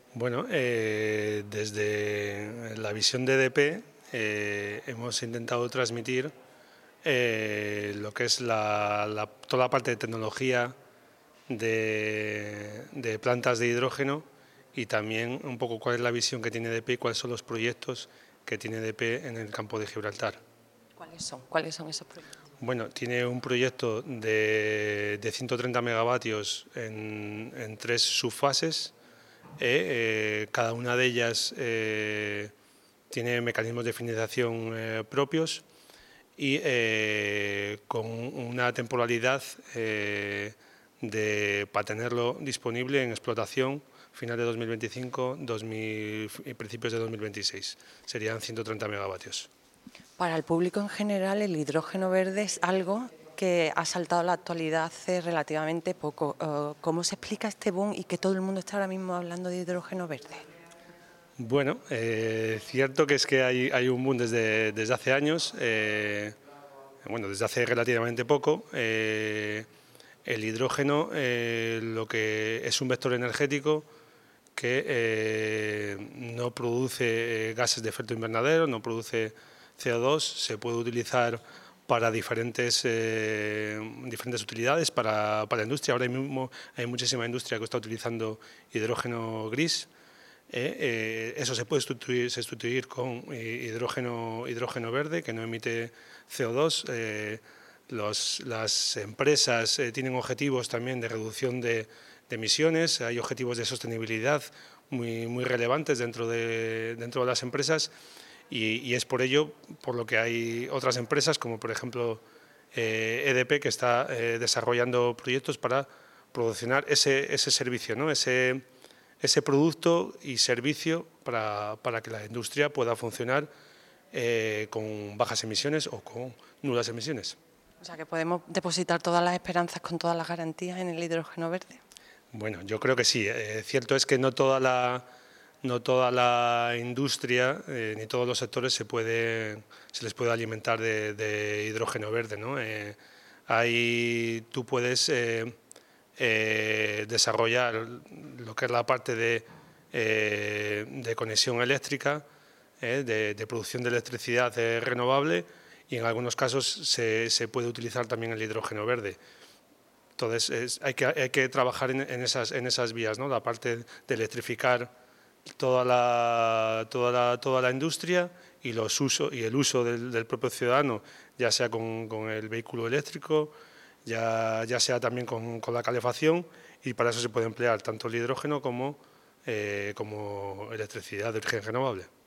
Bueno, desde la visión de EDP hemos intentado transmitir lo que es toda la parte de tecnología de plantas de hidrógeno y también un poco cuál es la visión que tiene EDP y cuáles son los proyectos que tiene EDP en el campo de Gibraltar. ¿Cuáles son? ¿Cuáles son esos proyectos? Bueno, tiene un proyecto de 130 megavatios en 3 subfases. Cada una de ellas tiene mecanismos de financiación propios y con una temporalidad para tenerlo disponible en explotación final de 2025 y principios de 2026. Serían 130 megavatios. Para el público en general, el hidrógeno verde es algo que ha saltado a la actualidad hace relativamente poco. ¿Cómo se explica este boom y que todo el mundo está ahora mismo hablando de hidrógeno verde? Bueno, cierto que es que hay un boom desde hace años, desde hace relativamente poco. El hidrógeno lo que es un vector energético que no produce gases de efecto invernadero, no produce CO2, se puede utilizar para diferentes utilidades para la industria. Ahora mismo hay muchísima industria que está utilizando hidrógeno gris. Eso se puede sustituir con hidrógeno verde que no emite CO2. Las empresas tienen objetivos también de reducción de emisiones, hay objetivos de sostenibilidad muy relevantes dentro de las empresas y es por ello por lo que hay otras empresas como por ejemplo EDP que está desarrollando proyectos para proporcionar ese servicio, ¿no? ese producto y servicio para que la industria pueda funcionar con bajas emisiones o con nulas emisiones. O sea, que podemos depositar todas las esperanzas con todas las garantías en el hidrógeno verde. Bueno, yo creo que sí. Cierto es que no toda la industria ni todos los sectores se les puede alimentar de hidrógeno verde, ¿no? Tú puedes desarrollar lo que es la parte de conexión eléctrica, de producción de electricidad renovable y en algunos casos se puede utilizar también el hidrógeno verde. Entonces hay que trabajar en esas vías, ¿no? La parte de electrificar toda la industria y el uso del propio ciudadano, ya sea con el vehículo eléctrico, ya sea también con la calefacción, y para eso se puede emplear tanto el hidrógeno como electricidad de origen renovable.